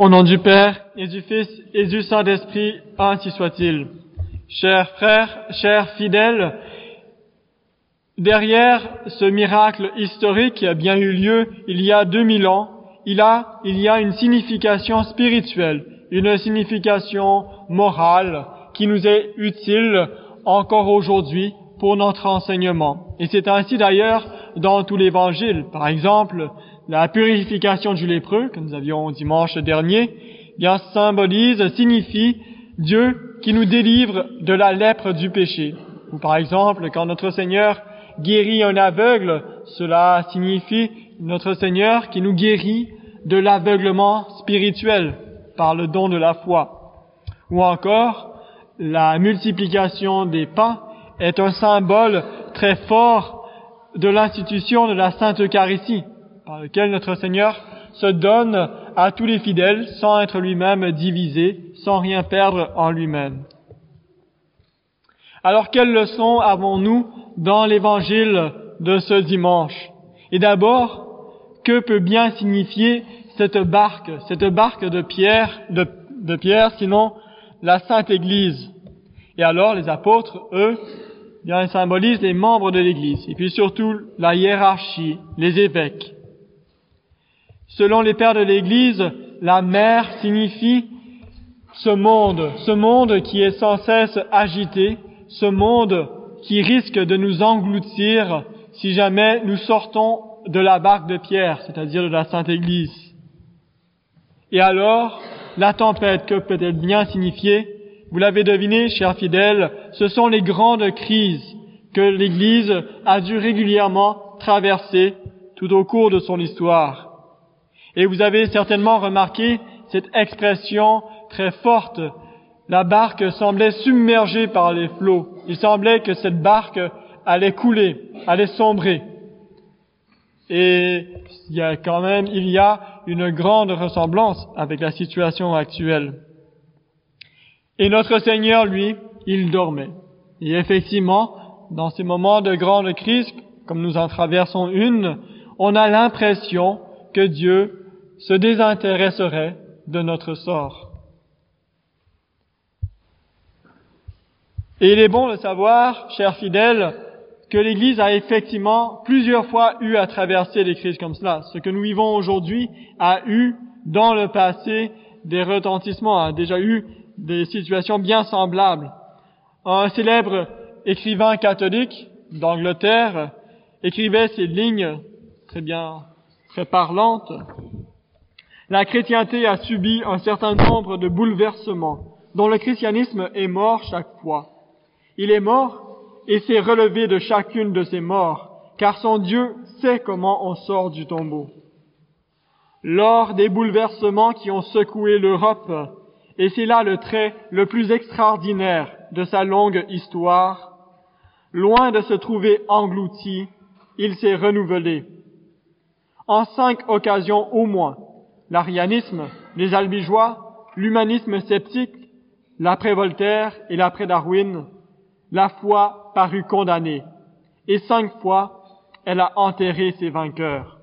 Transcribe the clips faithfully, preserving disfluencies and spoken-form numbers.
Au nom du Père, et du Fils, et du Saint-Esprit, ainsi soit-il. Chers frères, chers fidèles, derrière ce miracle historique qui a bien eu lieu il y a deux mille ans, il, a, il y a une signification spirituelle, une signification morale qui nous est utile encore aujourd'hui pour notre enseignement. Et c'est ainsi d'ailleurs dans tout l'Évangile. Par exemple, la purification du lépreux, que nous avions dimanche dernier, bien symbolise, signifie Dieu qui nous délivre de la lèpre du péché. Ou par exemple, quand notre Seigneur guérit un aveugle, cela signifie notre Seigneur qui nous guérit de l'aveuglement spirituel par le don de la foi. Ou encore, la multiplication des pains est un symbole très fort de l'institution de la Sainte Eucharistie, par lequel notre Seigneur se donne à tous les fidèles sans être lui-même divisé, sans rien perdre en lui-même. Alors, quelles leçons avons-nous dans l'évangile de ce dimanche? Et d'abord, que peut bien signifier cette barque, cette barque de Pierre, de, de Pierre, sinon la Sainte Église? Et alors, les apôtres, eux, bien, ils symbolisent les membres de l'Église, et puis surtout la hiérarchie, les évêques. Selon les pères de l'Église, la mer signifie ce monde, ce monde qui est sans cesse agité, ce monde qui risque de nous engloutir si jamais nous sortons de la barque de Pierre, c'est-à-dire de la Sainte Église. Et alors, la tempête, que peut-elle bien signifier? Vous l'avez deviné, chers fidèles, ce sont les grandes crises que l'Église a dû régulièrement traverser tout au cours de son histoire. Et vous avez certainement remarqué cette expression très forte. La barque semblait submergée par les flots. Il semblait que cette barque allait couler, allait sombrer. Et il y a quand même, il y a une grande ressemblance avec la situation actuelle. Et notre Seigneur, lui, il dormait. Et effectivement, dans ces moments de grande crise, comme nous en traversons une, on a l'impression que Dieu se désintéresserait de notre sort. Et il est bon de savoir, chers fidèles, que l'Église a effectivement plusieurs fois eu à traverser des crises comme cela. Ce que nous vivons aujourd'hui a eu, dans le passé, des retentissements, a déjà eu des situations bien semblables. Un célèbre écrivain catholique d'Angleterre écrivait ces lignes très bien, très parlantes. La chrétienté a subi un certain nombre de bouleversements, dont le christianisme est mort chaque fois. Il est mort et s'est relevé de chacune de ses morts, car son Dieu sait comment on sort du tombeau. Lors des bouleversements qui ont secoué l'Europe, et c'est là le trait le plus extraordinaire de sa longue histoire, loin de se trouver englouti, il s'est renouvelé. En cinq occasions au moins, l'arianisme, les albigeois, l'humanisme sceptique, l'après-Voltaire et l'après-Darwin, la foi parut condamnée, et cinq fois, elle a enterré ses vainqueurs.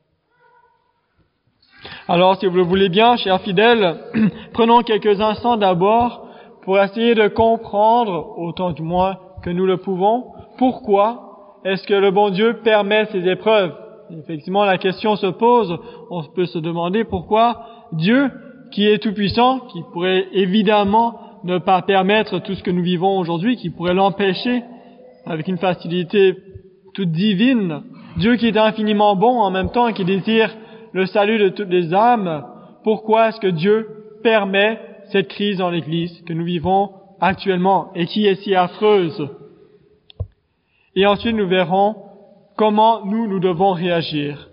Alors, si vous le voulez bien, chers fidèles, prenons quelques instants d'abord pour essayer de comprendre, autant du moins que nous le pouvons, pourquoi est-ce que le bon Dieu permet ces épreuves. Effectivement, la question se pose, on peut se demander pourquoi Dieu, qui est tout-puissant, qui pourrait évidemment ne pas permettre tout ce que nous vivons aujourd'hui, qui pourrait l'empêcher avec une facilité toute divine, Dieu qui est infiniment bon en même temps et qui désire le salut de toutes les âmes, pourquoi est-ce que Dieu permet cette crise dans l'Église que nous vivons actuellement et qui est si affreuse? Et ensuite nous verrons comment nous, nous devons réagir.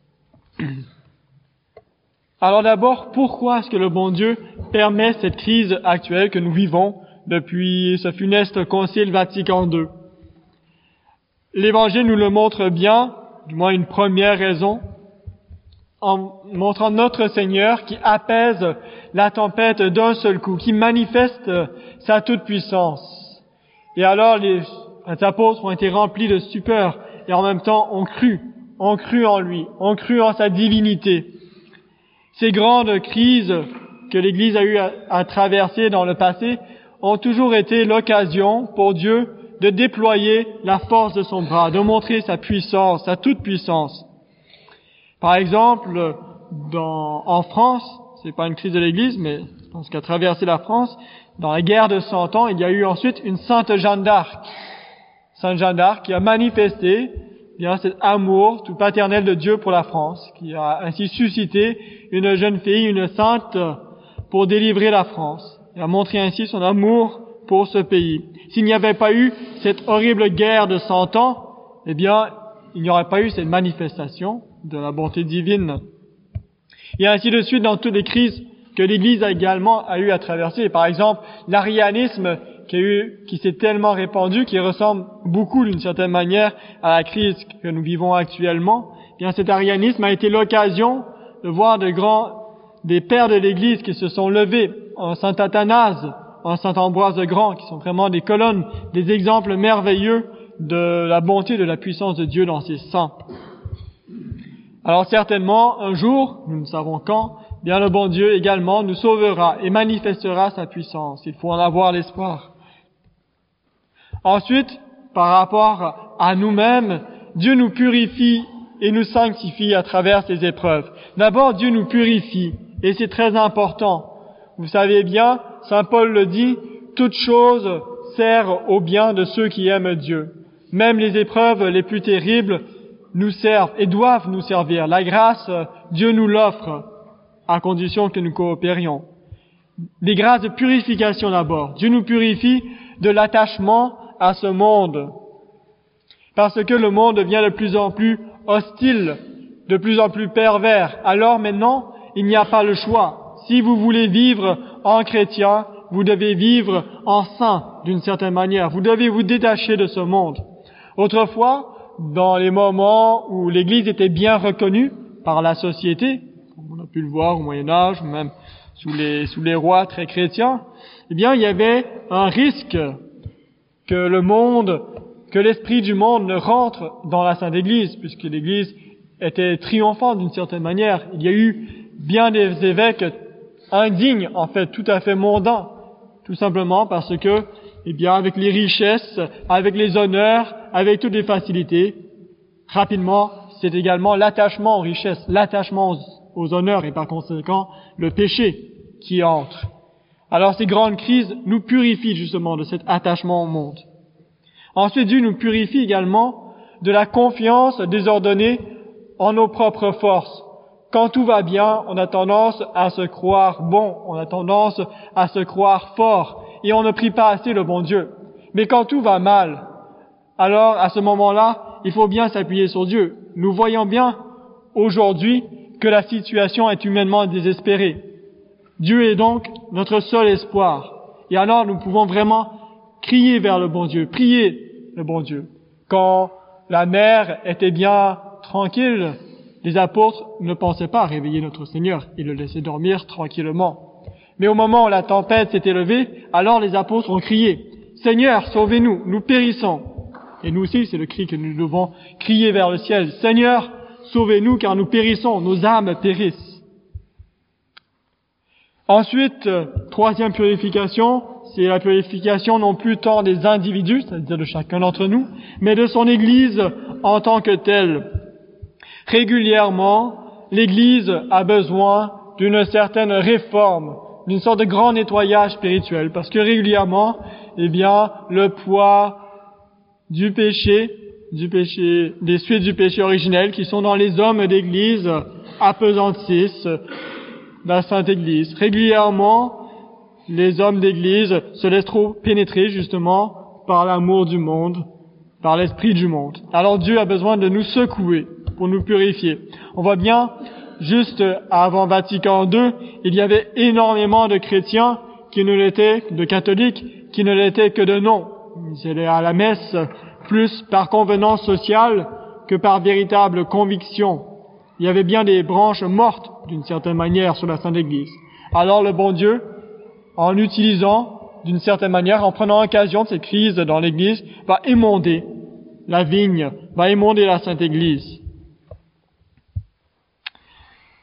Alors d'abord, pourquoi est-ce que le bon Dieu permet cette crise actuelle que nous vivons depuis ce funeste Concile Vatican deux? L'Évangile nous le montre bien, du moins une première raison, en montrant notre Seigneur qui apaise la tempête d'un seul coup, qui manifeste sa toute-puissance. Et alors les apôtres ont été remplis de stupeur et en même temps ont cru, ont cru en lui, ont cru en sa divinité. Ces grandes crises que l'Église a eu à, à traverser dans le passé ont toujours été l'occasion pour Dieu de déployer la force de son bras, de montrer sa puissance, sa toute-puissance. Par exemple, dans, en France, c'est pas une crise de l'Église, mais je pense qu'à traverser la France, dans la guerre de Cent Ans, il y a eu ensuite une Sainte Jeanne d'Arc. Sainte Jeanne d'Arc qui a manifesté bien cet amour tout paternel de Dieu pour la France, qui a ainsi suscité une jeune fille, une sainte, pour délivrer la France, et a montré ainsi son amour pour ce pays. S'il n'y avait pas eu cette horrible guerre de Cent Ans, eh bien, il n'y aurait pas eu cette manifestation de la bonté divine. Et ainsi de suite dans toutes les crises que l'Église a également a eu à traverser. Par exemple, l'arianisme qui a eu, qui s'est tellement répandu, qui ressemble beaucoup d'une certaine manière à la crise que nous vivons actuellement. Eh bien, cet arianisme a été l'occasion de voir de grands, des pères de l'Église qui se sont levés, en Saint Athanase, en Saint Ambroise le Grand, qui sont vraiment des colonnes, des exemples merveilleux de la bonté, de la puissance de Dieu dans ses saints. Alors certainement, un jour, nous ne savons quand, bien le bon Dieu également nous sauvera et manifestera sa puissance. Il faut en avoir l'espoir. Ensuite, par rapport à nous-mêmes, Dieu nous purifie et nous sanctifie à travers ces épreuves. D'abord, Dieu nous purifie, et c'est très important. Vous savez bien, Saint Paul le dit, toute chose sert au bien de ceux qui aiment Dieu. Même les épreuves les plus terribles nous servent et doivent nous servir. La grâce, Dieu nous l'offre, à condition que nous coopérions. Des grâces de purification d'abord. Dieu nous purifie de l'attachement à ce monde. Parce que le monde devient de plus en plus hostile, de plus en plus pervers. Alors maintenant, il n'y a pas le choix. Si vous voulez vivre en chrétien, vous devez vivre en saint d'une certaine manière. Vous devez vous détacher de ce monde. Autrefois, dans les moments où l'Église était bien reconnue par la société, comme on a pu le voir au Moyen-Âge, ou même sous les, sous les rois très chrétiens, eh bien, il y avait un risque que le monde, que l'esprit du monde ne rentre dans la Sainte Église, puisque l'Église était triomphante d'une certaine manière. Il y a eu bien des évêques indignes, en fait, tout à fait mondains, tout simplement parce que, eh bien, avec les richesses, avec les honneurs, avec toutes les facilités, rapidement, c'est également l'attachement aux richesses, l'attachement aux, aux honneurs et par conséquent, le péché qui entre. Alors ces grandes crises nous purifient justement de cet attachement au monde. Ensuite, Dieu nous purifie également de la confiance désordonnée en nos propres forces. Quand tout va bien, on a tendance à se croire bon, on a tendance à se croire fort, et on ne prie pas assez le bon Dieu. Mais quand tout va mal, alors à ce moment-là, il faut bien s'appuyer sur Dieu. Nous voyons bien aujourd'hui que la situation est humainement désespérée. Dieu est donc notre seul espoir. Et alors nous pouvons vraiment crier vers le bon Dieu, prier le bon Dieu. Quand la mer était bien tranquille, les apôtres ne pensaient pas à réveiller notre Seigneur, ils le laissaient dormir tranquillement. Mais au moment où la tempête s'est élevée, alors les apôtres ont crié « Seigneur, sauvez-nous, nous périssons !» Et nous aussi, c'est le cri que nous devons crier vers le ciel. « Seigneur, sauvez-nous car nous périssons, nos âmes périssent. » Ensuite, troisième purification, c'est la purification non plus tant des individus, c'est-à-dire de chacun d'entre nous, mais de son Église en tant que telle. Régulièrement, l'Église a besoin d'une certaine réforme, d'une sorte de grand nettoyage spirituel, parce que régulièrement, eh bien, le poids du péché, du péché, des suites du péché originel qui sont dans les hommes d'Église appesantissent la Sainte Église. Régulièrement, les hommes d'Église se laissent trop pénétrer justement par l'amour du monde, par l'esprit du monde. Alors Dieu a besoin de nous secouer pour nous purifier. On voit bien, juste avant Vatican deux, il y avait énormément de chrétiens qui ne l'étaient, de catholiques, qui ne l'étaient que de nom. Ils allaient à la messe plus par convenance sociale que par véritable conviction. Il y avait bien des branches mortes, d'une certaine manière, sur la Sainte Église. Alors le bon Dieu, en utilisant, d'une certaine manière, en prenant occasion de cette crise dans l'Église, va émonder la vigne, va émonder la Sainte Église.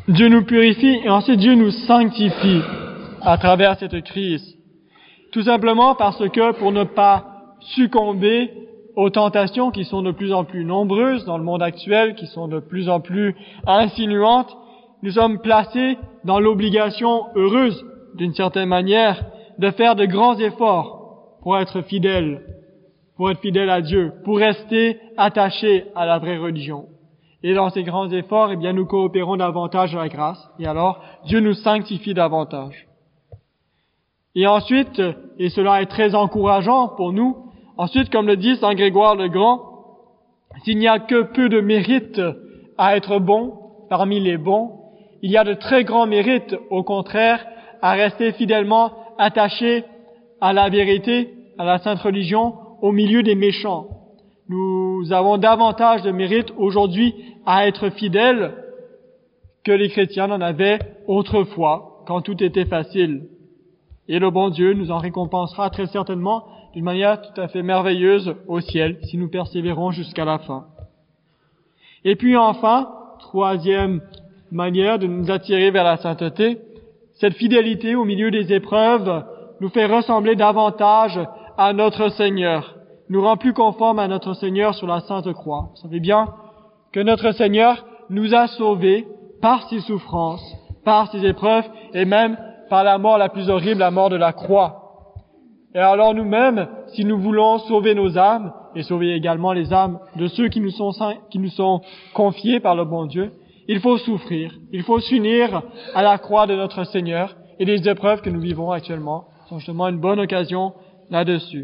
Dieu nous purifie et ensuite Dieu nous sanctifie à travers cette crise. Tout simplement parce que pour ne pas succomber aux tentations qui sont de plus en plus nombreuses dans le monde actuel, qui sont de plus en plus insinuantes, nous sommes placés dans l'obligation heureuse, d'une certaine manière, de faire de grands efforts pour être fidèles, pour être fidèles à Dieu, pour rester attachés à la vraie religion. Et dans ces grands efforts, eh bien, nous coopérons davantage à la grâce, et alors Dieu nous sanctifie davantage. Et ensuite, et cela est très encourageant pour nous, ensuite, comme le dit Saint Grégoire le Grand, s'il n'y a que peu de mérite à être bon parmi les bons, il y a de très grands mérites, au contraire, à rester fidèlement attaché à la vérité, à la sainte religion, au milieu des méchants. Nous avons davantage de mérite aujourd'hui à être fidèles que les chrétiens n'en avaient autrefois, quand tout était facile. Et le bon Dieu nous en récompensera très certainement d'une manière tout à fait merveilleuse au ciel, si nous persévérons jusqu'à la fin. Et puis enfin, troisième manière de nous attirer vers la sainteté, cette fidélité au milieu des épreuves nous fait ressembler davantage à notre Seigneur, nous rend plus conformes à notre Seigneur sur la Sainte Croix. Vous savez bien que notre Seigneur nous a sauvés par ses souffrances, par ses épreuves et même par la mort la plus horrible, la mort de la croix. Et alors nous-mêmes, si nous voulons sauver nos âmes et sauver également les âmes de ceux qui nous sont, qui nous sont confiés par le bon Dieu, il faut souffrir, il faut s'unir à la croix de notre Seigneur, et les épreuves que nous vivons actuellement sont justement une bonne occasion là-dessus.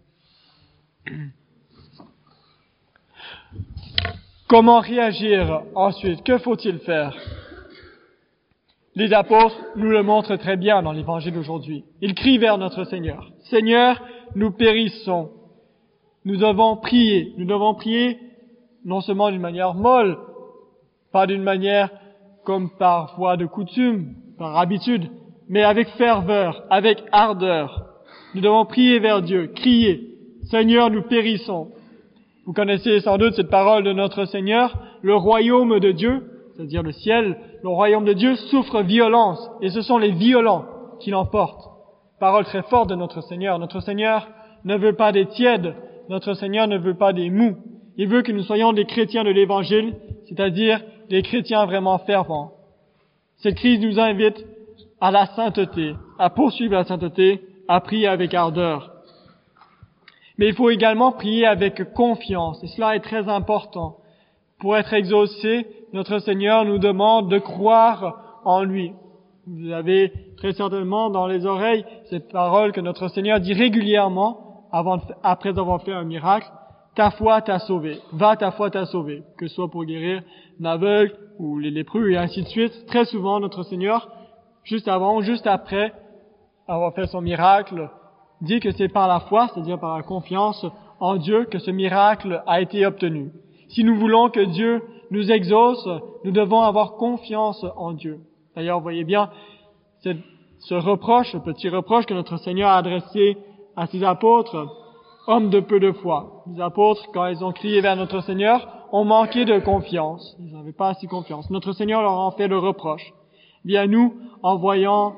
Comment réagir ensuite? Que faut-il faire? Les apôtres nous le montrent très bien dans l'évangile d'aujourd'hui. Ils crient vers notre Seigneur. Seigneur, nous périssons. Nous devons prier. Nous devons prier non seulement d'une manière molle, pas d'une manière comme par voie de coutume, par habitude, mais avec ferveur, avec ardeur. Nous devons prier vers Dieu, crier. Seigneur, nous périssons. Vous connaissez sans doute cette parole de notre Seigneur. Le royaume de Dieu, c'est-à-dire le ciel, le royaume de Dieu souffre violence, et ce sont les violents qui l'emportent. Parole très forte de notre Seigneur. Notre Seigneur ne veut pas des tièdes, notre Seigneur ne veut pas des mous. Il veut que nous soyons des chrétiens de l'Évangile, c'est-à-dire des chrétiens vraiment fervents. Cette crise nous invite à la sainteté, à poursuivre la sainteté, à prier avec ardeur. Mais il faut également prier avec confiance, et cela est très important. Pour être exaucé, notre Seigneur nous demande de croire en lui. Vous avez très certainement dans les oreilles cette parole que notre Seigneur dit régulièrement avant, après avoir fait un miracle. Ta foi t'a sauvé. Va, ta foi t'a sauvé. Que ce soit pour guérir l'aveugle ou les lépreux et ainsi de suite. Très souvent, notre Seigneur, juste avant ou juste après avoir fait son miracle, dit que c'est par la foi, c'est-à-dire par la confiance en Dieu, que ce miracle a été obtenu. Si nous voulons que Dieu nous exauce, nous devons avoir confiance en Dieu. D'ailleurs, vous voyez bien cette, ce reproche, ce petit reproche que notre Seigneur a adressé à ses apôtres, hommes de peu de foi. Les apôtres, quand ils ont crié vers notre Seigneur, ont manqué de confiance. Ils n'avaient pas assez confiance. Notre Seigneur leur en fait le reproche. Bien nous, en voyant,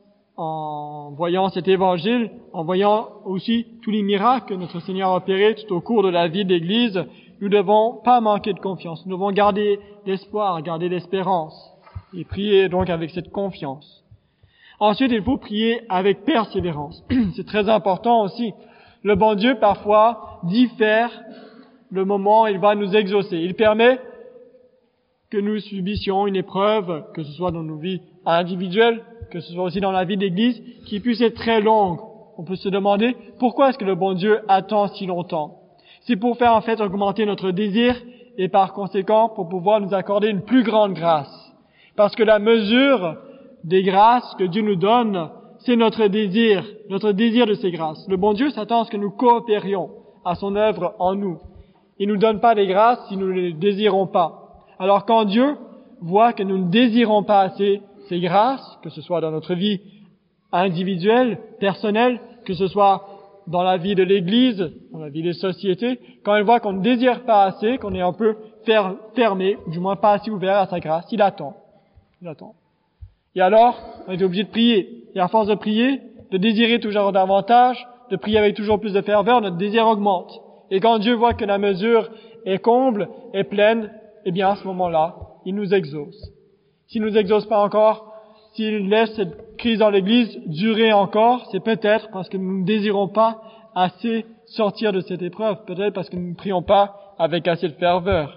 en voyant cet évangile, en voyant aussi tous les miracles que notre Seigneur a opérés tout au cours de la vie de l'Église, nous ne devons pas manquer de confiance. Nous devons garder l'espoir, garder l'espérance et prier donc avec cette confiance. Ensuite, il faut prier avec persévérance. C'est très important aussi. Le bon Dieu, parfois, diffère le moment où il va nous exaucer. Il permet que nous subissions une épreuve, que ce soit dans nos vies individuelles, que ce soit aussi dans la vie d'Église, qui puisse être très longue. On peut se demander, pourquoi est-ce que le bon Dieu attend si longtemps? C'est pour faire en fait augmenter notre désir et par conséquent pour pouvoir nous accorder une plus grande grâce. Parce que la mesure des grâces que Dieu nous donne, c'est notre désir, notre désir de ces grâces. Le bon Dieu s'attend à ce que nous coopérions à son œuvre en nous. Il nous donne pas des grâces si nous ne les désirons pas. Alors quand Dieu voit que nous ne désirons pas assez ces grâces, que ce soit dans notre vie individuelle, personnelle, que ce soit dans la vie de l'Église, dans la vie des sociétés, quand il voit qu'on ne désire pas assez, qu'on est un peu fermé, du moins pas assez ouvert à sa grâce, il attend. j'attends. Et alors, on est obligé de prier. Et à force de prier, de désirer toujours davantage, de prier avec toujours plus de ferveur, notre désir augmente. Et quand Dieu voit que la mesure est comble, est pleine, eh bien à ce moment-là, il nous exauce. S'il nous exauce pas encore, s'il laisse cette crise dans l'Église durer encore, c'est peut-être parce que nous ne désirons pas assez sortir de cette épreuve, peut-être parce que nous ne prions pas avec assez de ferveur.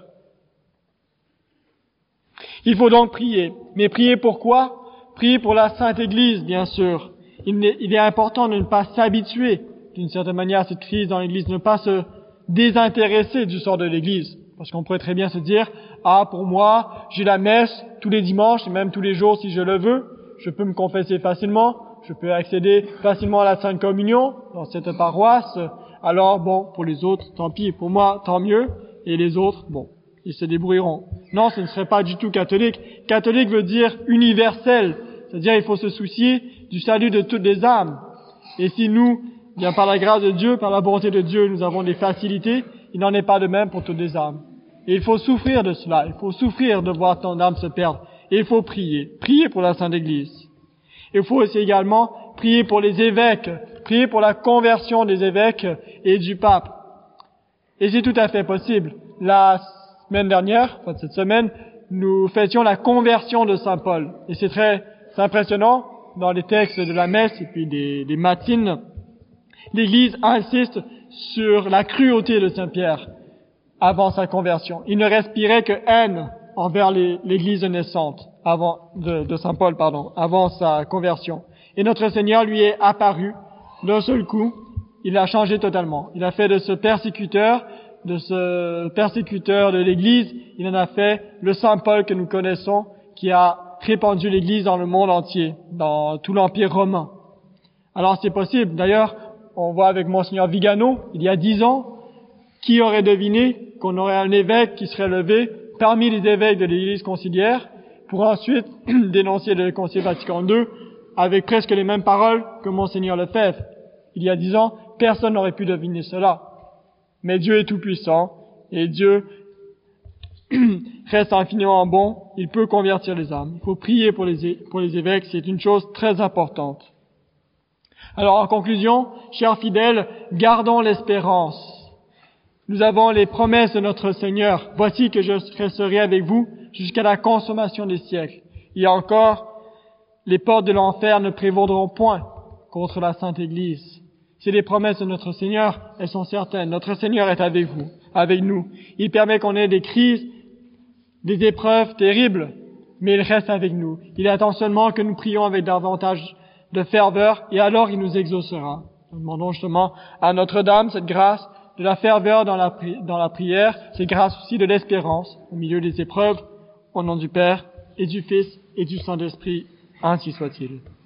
Il faut donc prier. Mais prier pourquoi? Prier pour la Sainte Église, bien sûr. Il est, il est important de ne pas s'habituer, d'une certaine manière, à cette crise dans l'Église, de ne pas se désintéresser du sort de l'Église. Parce qu'on pourrait très bien se dire, ah, pour moi, j'ai la messe tous les dimanches, et même tous les jours si je le veux, je peux me confesser facilement, je peux accéder facilement à la Sainte Communion dans cette paroisse, alors bon, pour les autres, tant pis, pour moi, tant mieux, et les autres, bon, ils se débrouilleront. Non, ce ne serait pas du tout catholique. Catholique veut dire universel, c'est-à-dire il faut se soucier du salut de toutes les âmes. Et si nous, bien par la grâce de Dieu, par la bonté de Dieu, nous avons des facilités, il n'en est pas de même pour toutes les âmes. Et il faut souffrir de cela, il faut souffrir de voir tant d'âmes se perdre. Et il faut prier, prier pour la Sainte Église. Il faut aussi également prier pour les évêques, prier pour la conversion des évêques et du pape. Et c'est tout à fait possible. La semaine dernière, enfin cette semaine, nous fêtions la conversion de Saint Paul. Et c'est très c'est impressionnant, dans les textes de la messe et puis des, des matines, l'Église insiste sur la cruauté de Saint Pierre avant sa conversion. Il ne respirait que haine envers les, l'Église naissante, avant de, de Saint Paul, pardon, avant sa conversion. Et notre Seigneur lui est apparu d'un seul coup. Il a changé totalement. Il a fait de ce persécuteur, de ce persécuteur de l'Église, il en a fait le Saint Paul que nous connaissons, qui a répandu l'Église dans le monde entier, dans tout l'Empire romain. Alors c'est possible. D'ailleurs, on voit avec Monseigneur Vigano, il y a dix ans, qui aurait deviné qu'on aurait un évêque qui serait levé parmi les évêques de l'Église conciliaire pour ensuite dénoncer le Concile Vatican deux avec presque les mêmes paroles que Monseigneur Lefebvre. Il y a dix ans, personne n'aurait pu deviner cela. Mais Dieu est tout-puissant et Dieu reste infiniment bon, il peut convertir les âmes. Il faut prier pour les, é- pour les évêques, c'est une chose très importante. Alors en conclusion, chers fidèles, gardons l'espérance. Nous avons les promesses de notre Seigneur. Voici que je resterai avec vous jusqu'à la consommation des siècles. Et encore, les portes de l'enfer ne prévaudront point contre la Sainte Église. C'est les promesses de notre Seigneur, elles sont certaines. Notre Seigneur est avec vous, avec nous. Il permet qu'on ait des crises, des épreuves terribles, mais il reste avec nous. Il attend seulement que nous prions avec davantage de ferveur, et alors il nous exaucera. Nous demandons justement à Notre-Dame cette grâce de la ferveur dans la, pri- dans la prière, cette grâce aussi de l'espérance au milieu des épreuves, au nom du Père et du Fils et du Saint-Esprit, ainsi soit-il.